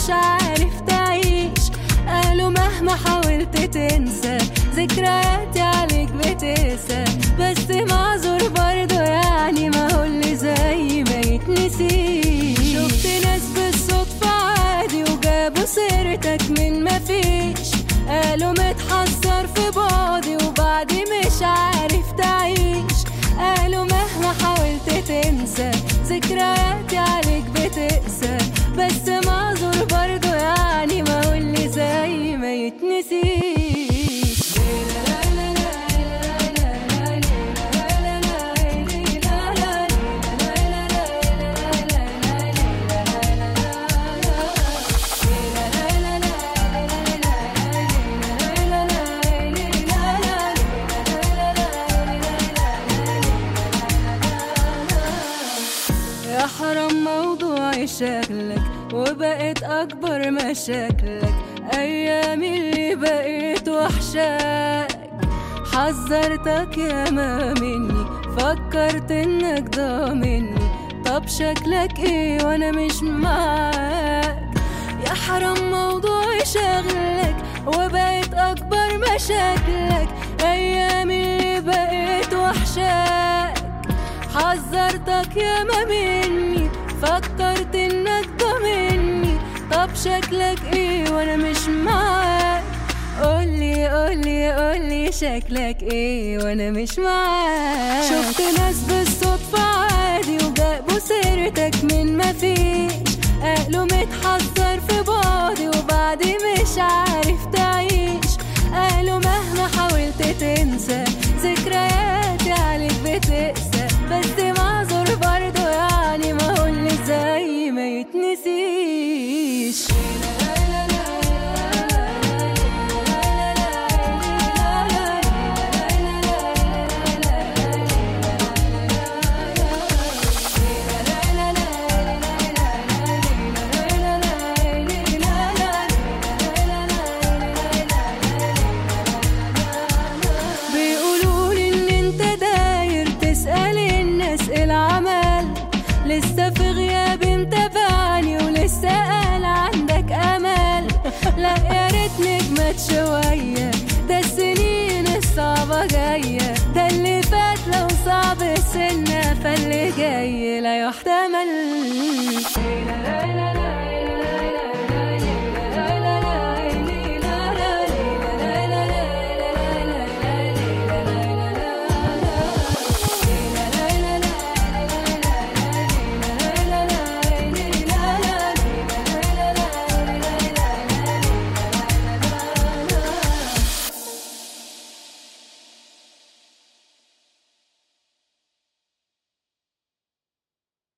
مش عارف تعيش. قالوا مهما حاولت تنسى ذكرياتي عليك بتقسى، بس معذور برضو يعني ما هو اللي زي ما يتنسيش. شفت ناس بالصدفة عادي وجابوا سيرتك من مفيش، قالوا متحسر في بعضي وبعدي مش عارف تعيش. قالوا مهما حاولت تنسى ذكرياتي عليك بتقسى، بس معذور برضو يعني ما هو اللي زي ما يتنسيش. يا حرام موضوع شكلك وبقيت أكبر مشاكلك، أيامي اللي بقيت وحشاك. حذرتك ياما مني فكرت إنك ضامني، طب شكلك إيه وأنا مش معاك. يا حرام موضوع شغلك وبقيت أكبر مشاكلك، أيامي اللي بقيت وحشاك. حذرتك ياما مني فكرت انك ضامني، طب شكلك ايه وانا مش معاك. قولي قولي قولي شكلك ايه وانا مش معاك. شفت ناس بالصدفة عادي وجابوا سيرتك من مفيش، قالوا متحذر في بعضي وبعدي مش عارف تعيش. قالوا مهما حاولت تنسى ذكرياتي عليك بتقسى، بس معذور برضو يعني ما هو اللي زي ما يتنسيش. لسه في غيابي متابعني ولسه قال عندك امل. لا يا ريت نجمت شويه، ده السنين الصعبه جايه، ده اللي فات لو صعب السنه فاللي جاي لا يحتمل.